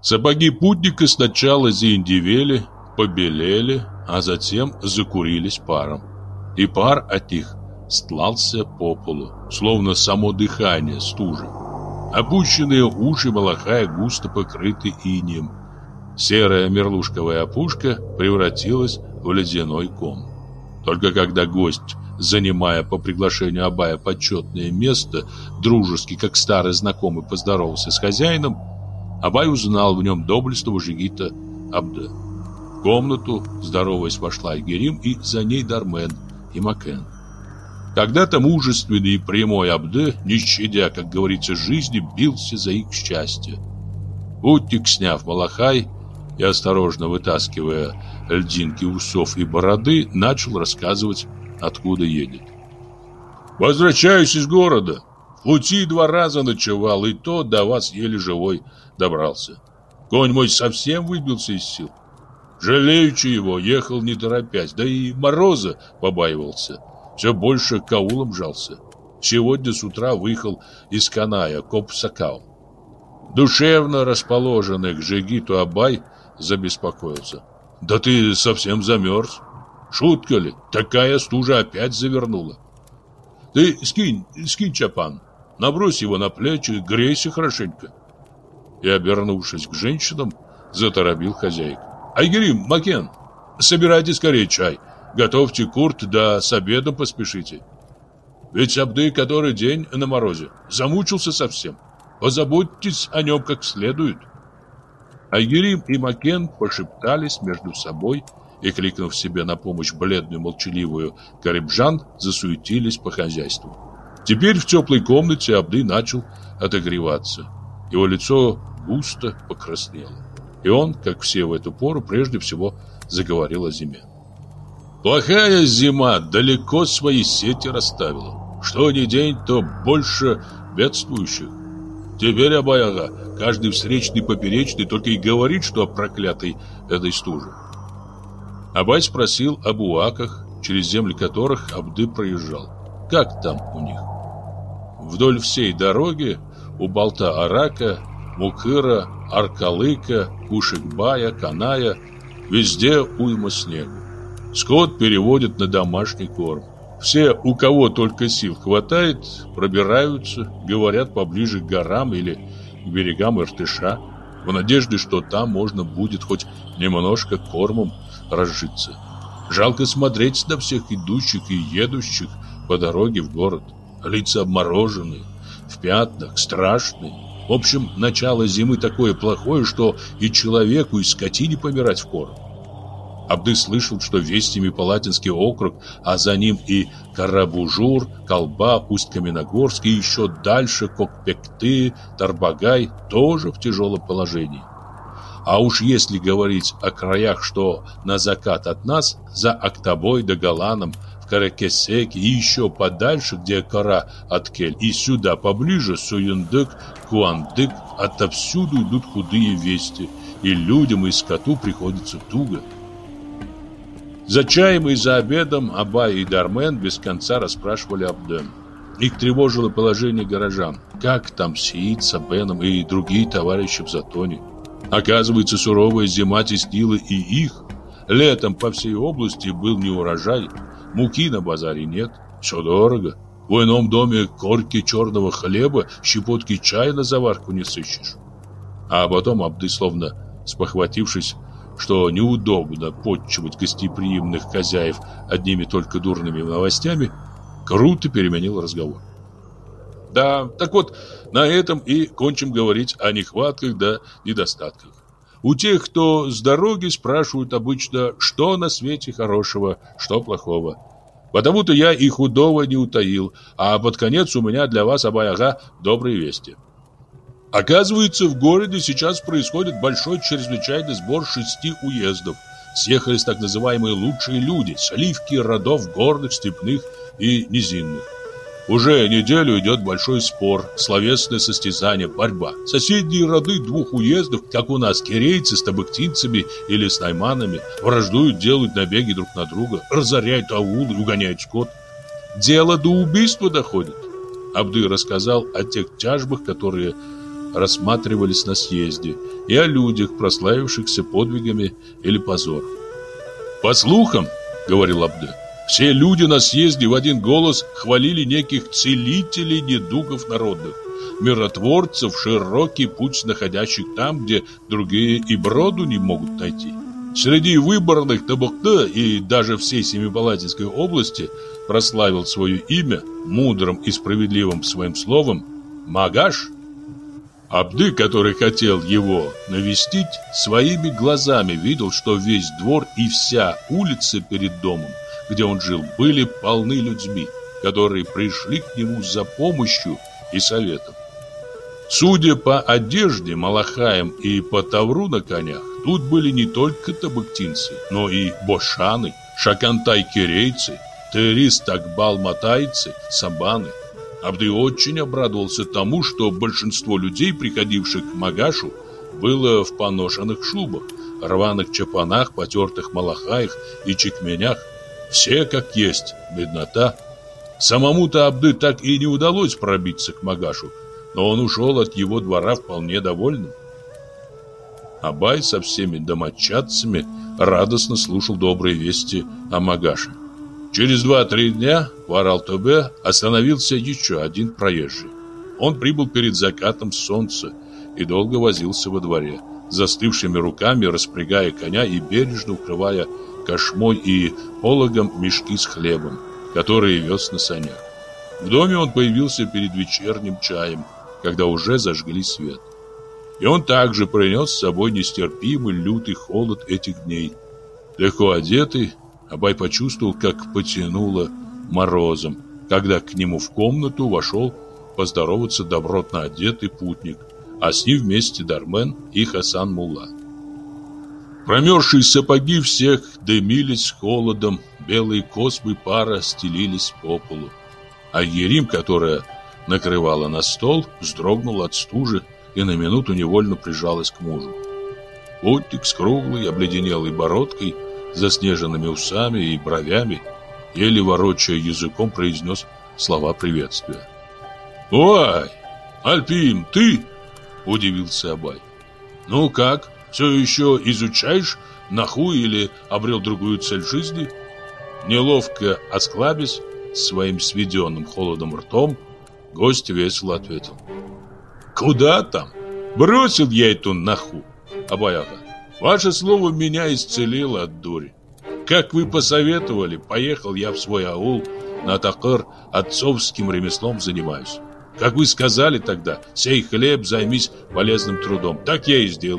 Сапоги путника сначала заиндевели, побелели, а затем закурились паром. И пар от них стлался по полу, словно само дыхание стужи. Опущенные уши Малахая густо покрыты инеем. Серая мерлушковая опушка превратилась в ледяной ком. Только когда гость, занимая по приглашению Абая почетное место, дружески, как старый знакомый, поздоровался с хозяином, Абай узнал в нем доблестного жигита Абде. В комнату, здороваясь, вошла Айгерим, и за ней Дармен и Макен. Когда-то мужественный и прямой Абде, не щадя, как говорится, жизни, бился за их счастье. Путник, сняв малахай и осторожно вытаскивая льдинки усов и бороды, начал рассказывать, откуда едет. «Возвращаюсь из города. В пути 2 раза ночевал, и то до вас еле живой добрался. Конь мой совсем выбился из сил. Жалеючи его, ехал не торопясь, да и мороза побаивался. Все больше к аулам жался. Сегодня с утра выехал из Каная, Коп-Сакау. Душевно расположенный к жигиту Абай забеспокоился. Да ты совсем замерз. Шутка ли? Такая стужа опять завернула. Ты скинь чапан, набрось его на плечи, грейся хорошенько. И, обернувшись к женщинам, заторопил хозяйка. Айгерим, Макен, собирайте скорее чай. Готовьте курт, да с обедом поспешите. Ведь Абды который день на морозе. Замучился совсем. Позаботьтесь о нем как следует. Айгерим и Макен пошептались между собой и, кликнув себе на помощь бледную молчаливую Карибжан, засуетились по хозяйству. Теперь в теплой комнате Абды начал отогреваться. Его лицо густо покраснело. И он, как все в эту пору, прежде всего заговорил о зиме. Плохая зима далеко свои сети расставила. Что ни день, то больше бедствующих. Теперь, Абай-ага, каждый встречный поперечный только и говорит, что о проклятой этой стуже. Абай спросил об уаках, через земли которых Абды проезжал. Как там у них? Вдоль всей дороги у болта-Арака, Мукыра, Аркалыка, Кушикбая, Каная везде уйма снегу. Скот переводят на домашний корм. Все, у кого только сил хватает, пробираются, говорят, поближе к горам или к берегам Иртыша, в надежде, что там можно будет хоть немножко кормом разжиться. Жалко смотреть на всех идущих и едущих по дороге в город. Лица обмороженные, в пятнах, страшные. В общем, начало зимы такое плохое, что и человеку, и скотине помирать впору. Абды слышал, что весь Семипалатинский округ, а за ним и Карабужур, Колба, Усть-Каменогорск и еще дальше Кокпекты, Тарбагай тоже в тяжелом положении. А уж если говорить о краях, что на закат от нас, за Актобой да Галаном, в Каракесеке и еще подальше, где Кара от Кель, и сюда поближе, Суюндык, Куандык, отовсюду идут худые вести, и людям, и скоту приходится туго. За чаем и за обедом Абай и Дармен без конца расспрашивали Абде. Их тревожило положение горожан. Как там Сиит, Сабеном и другие товарищи в Затоне? Оказывается, суровая зима теснила и их. Летом по всей области был неурожай. Муки на базаре нет. Все дорого. В ином доме корки черного хлеба, щепотки чая на заварку не сыщешь. А потом Абды, словно спохватившись, что неудобно подчивать гостеприимных хозяев одними только дурными новостями, круто переменил разговор. Да, так вот, на этом и кончим говорить о нехватках да недостатках. У тех, кто с дороги, спрашивают обычно, что на свете хорошего, что плохого. Потому-то я и худого не утаил, а под конец у меня для вас, Абай-ага, добрые вести. Оказывается, в городе сейчас происходит большой чрезвычайный сбор 6 уездов. Съехались так называемые лучшие люди, сливки родов горных, степных и низинных. Уже неделю идет большой спор, словесное состязание, борьба. Соседние роды 2 уездов, как у нас кирейцы с табыктинцами или с найманами, враждуют, делают набеги друг на друга, разоряют аулы, угоняют скот. Дело до убийства доходит. Абды рассказал о тех тяжбах, которые рассматривались на съезде, и о людях, прославившихся подвигами или позором. «По слухам, — говорил Абды, — все люди на съезде в один голос хвалили неких целителей недугов народных, миротворцев, широкий путь находящих там, где другие и броду не могут найти. Среди выборных Табыкты и даже всей Семипалатинской области прославил свое имя мудрым и справедливым своим словом Магаш. Абды, который хотел его навестить, своими глазами видел, что весь двор и вся улица перед домом, где он жил, были полны людьми, которые пришли к нему за помощью и советом. Судя по одежде, малахаям и по тавру на конях, тут были не только табыктинцы, но и бошаны, шакантай-кирейцы, терис-такбал-матайцы, сабаны. Абды очень обрадовался тому, что большинство людей, приходивших к Магашу, было в поношенных шубах, рваных чапанах, потертых малахаях и чекменях. Все как есть, беднота. Самому-то Абды так и не удалось пробиться к Магашу, но он ушел от его двора вполне довольным. Абай со всеми домочадцами радостно слушал добрые вести о Магаше. Через 2-3 дня в Аралтубе остановился еще один проезжий. Он прибыл перед закатом солнца и долго возился во дворе, застывшими руками распрягая коня и бережно укрывая кошмой и пологом мешки с хлебом, которые вез на санях. В доме он появился перед вечерним чаем, когда уже зажгли свет. И он также принес с собой нестерпимый лютый холод этих дней. Легко одетый, Абай почувствовал, как потянуло морозом, когда к нему в комнату вошел поздороваться добротно одетый путник, а с ним вместе Дармен и Хасан-Мулла. Промерзшие сапоги всех дымились холодом, белые космы пара стелились по полу. А Ерим, которая накрывала на стол, вздрогнула от стужи и на минуту невольно прижалась к мужу. Путник с круглой, обледенелой бородкой, заснеженными усами и бровями, еле ворочая языком, произнес слова приветствия. «Ой, Альпим, ты?» – удивился Абай. «Ну как, все еще изучаешь наху или обрел другую цель жизни?» Неловко осклабясь своим сведенным холодом ртом, гость весело ответил. «Куда там? Бросил я эту наху, Абай-ага. Ваше слово меня исцелило от дури. Как вы посоветовали, поехал я в свой аул, на Такыр, отцовским ремеслом занимаюсь. Как вы сказали тогда, сей хлеб, займись полезным трудом. Так я и сделал».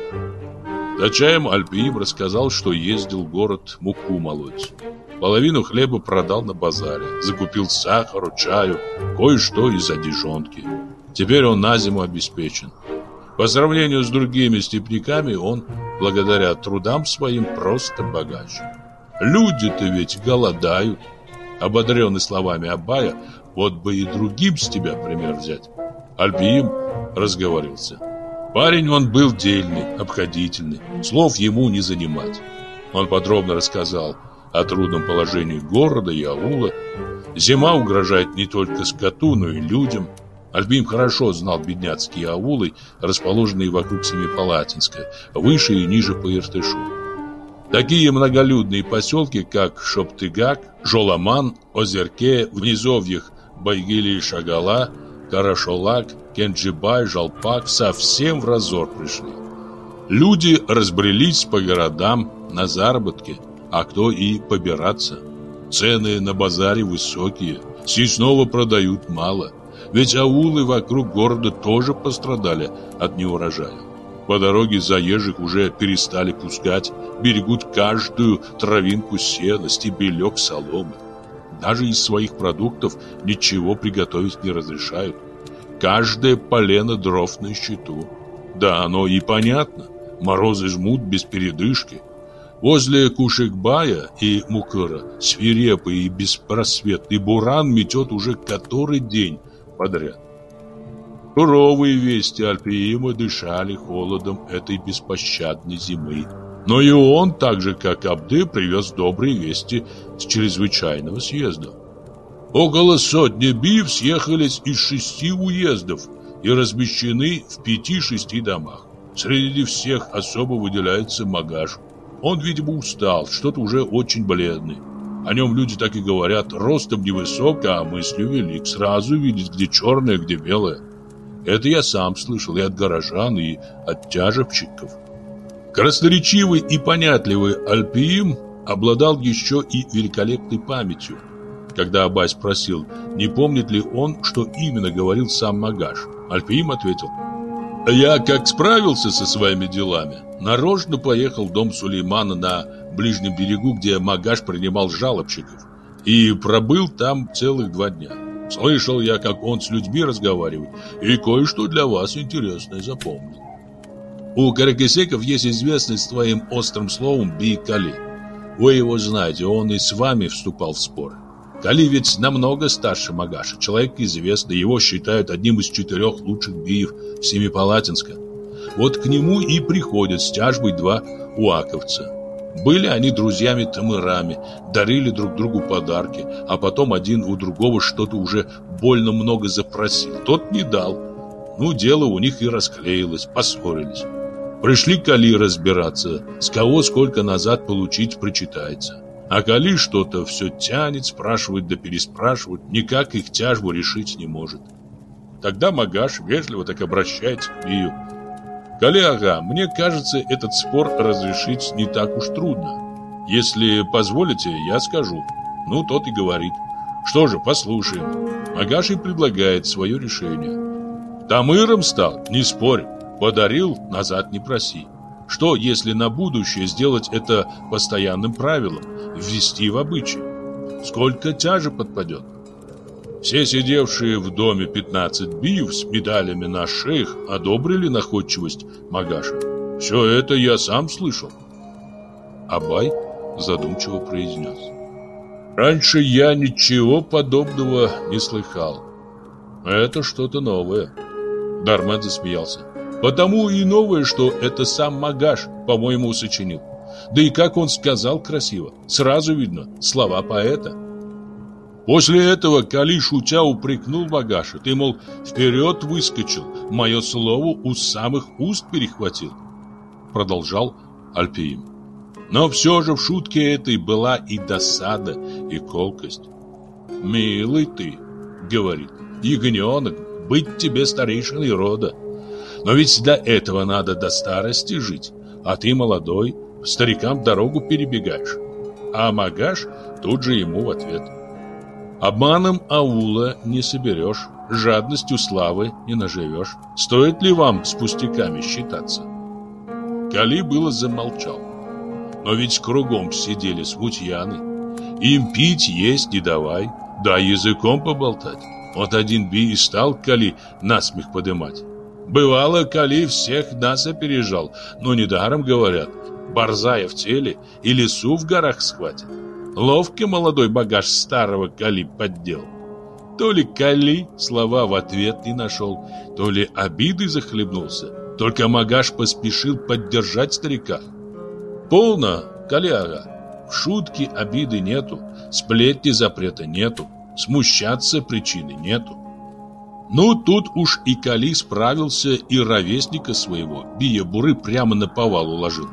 За чаем Альпиим рассказал, что ездил в город муку молоть. Половину хлеба продал на базаре, закупил сахару, чаю, кое-что из одежонки. Теперь он на зиму обеспечен. По сравнению с другими степняками, он, благодаря трудам своим, просто богаче. Люди-то ведь голодают. Ободренный словами Абая, вот бы и другим с тебя пример взять. Альпиим разговорился. Парень он был дельный, обходительный, слов ему не занимать. Он подробно рассказал о трудном положении города и аула. Зима угрожает не только скоту, но и людям. Альпиим хорошо знал бедняцкие аулы, расположенные вокруг Семипалатинска, выше и ниже по Иртышу. Такие многолюдные поселки, как Шоптыгак, Жоламан, Озерке, в низовьях Байгили и Шагала, Карашолак, Кенджибай, Жалпак совсем в разор пришли. Люди разбрелись по городам на заработки, а кто и побираться. Цены на базаре высокие, съестного продают мало. Ведь аулы вокруг города тоже пострадали от неурожая. По дороге заезжих уже перестали пускать, берегут каждую травинку сена, стебелек соломы. Даже из своих продуктов ничего приготовить не разрешают. Каждое полено дров на счету. Да, оно и понятно. Морозы жмут без передышки. Возле Кушекбая и Мукыра свирепый и беспросветный буран метет уже который день подряд. Суровые вести Альпиима дышали холодом этой беспощадной зимы. Но и он, так же как Абды, привез добрые вести с чрезвычайного съезда. Около 100 бив съехались из 6 уездов, и размещены в 5-6 домах. Среди всех особо выделяется Магаш. Он, видимо, устал, что-то уже очень бледный. О нем люди так и говорят: ростом невысок, а мыслью велик, сразу видит, где черное, где белое. Это я сам слышал и от горожан, и от тяжебщиков. Красноречивый и понятливый Альпиим обладал еще и великолепной памятью. Когда Абай спросил, не помнит ли он, что именно говорил сам Магаш, Альпиим ответил: «Я, как справился со своими делами, нарочно поехал в дом Сулеймана на ближнем берегу, где Магаш принимал жалобщиков, и пробыл там целых 2 дня. Слышал я, как он с людьми разговаривает, и кое-что для вас интересное запомнил. У каракесеков есть известность своим острым словом Би-Кали. Вы его знаете, он и с вами вступал в споры. Кали ведь намного старше Магаша, человек известный, его считают одним из 4 лучших биев в Семипалатинска. Вот к нему и приходят с тяжбой 2 уаковца. Были они друзьями-тамырами, дарили друг другу подарки, а потом один у другого что-то уже больно много запросил. Тот не дал. Ну, дело у них и расклеилось, поссорились. Пришли к Кали разбираться, с кого сколько назад получить причитается. А Кали что-то все тянет, спрашивает да переспрашивает, никак их тяжбу решить не может. Тогда Магаш вежливо так обращается к бию: «Кали ага, мне кажется, этот спор разрешить не так уж трудно. Если позволите, я скажу». Ну, тот и говорит: «Что же, послушаем». Магаш и предлагает свое решение. Тамыром стал, не спорь, подарил, назад не проси. Что, если на будущее сделать это постоянным правилом, ввести в обычай? Сколько тяжи подпадет? Все сидевшие в доме 15 биев с медалями на шеях одобрили находчивость Магаша. Все это я сам слышал. Абай задумчиво произнес: раньше я ничего подобного не слыхал. Это что-то новое. Дарман засмеялся. Потому и новое, что это сам Магаш, по-моему, сочинил. Да и как он сказал красиво, сразу видно, слова поэта. После этого Кали шутя упрекнул Магаша: ты, мол, вперед выскочил, мое слово у самых уст перехватил. Продолжал Альпиим. Но все же в шутке этой была и досада, и колкость. «Милый ты, — говорит, — ягненок, быть тебе старейшиной рода. Но ведь до этого надо до старости жить, а ты молодой, старикам дорогу перебегаешь». А Магаш тут же ему в ответ: обманом аула не соберешь, жадностью славы не наживешь. Стоит ли вам с пустяками считаться? Кали было замолчал. Но ведь кругом сидели смутьяны. Им пить, есть не давай, да языком поболтать. Вот один би и стал Кали насмех подымать. Бывало, Кали всех нас опережал, но недаром говорят: борзая в теле и лису в горах схватит. Ловкий молодой багаж старого Кали поддел. То ли Кали слова в ответ не нашел, то ли обидой захлебнулся. Только Магаш поспешил поддержать старика. Полно, Кали-ага, в шутке обиды нету, сплетни запрета нету, смущаться причины нету. Ну, тут уж и Кали справился и ровесника своего, Бия-Буры, прямо на повал уложил.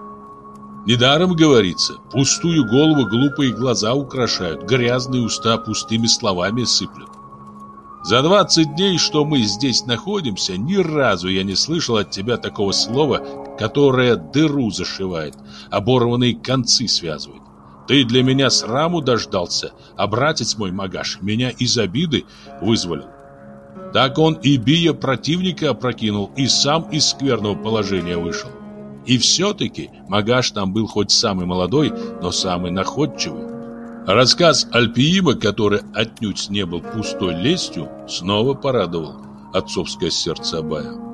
Недаром говорится: пустую голову глупые глаза украшают, грязные уста пустыми словами сыплют. За 20 дней, что мы здесь находимся, ни разу я не слышал от тебя такого слова, которое дыру зашивает, оборванные концы связывает. Ты для меня сраму дождался, а братец мой Магаш меня из обиды вызволил. Так он и Бия противника опрокинул, и сам из скверного положения вышел. И все-таки Магаш там был хоть самый молодой, но самый находчивый. Рассказ Альпиима, который отнюдь не был пустой лестью, снова порадовал отцовское сердце Абая.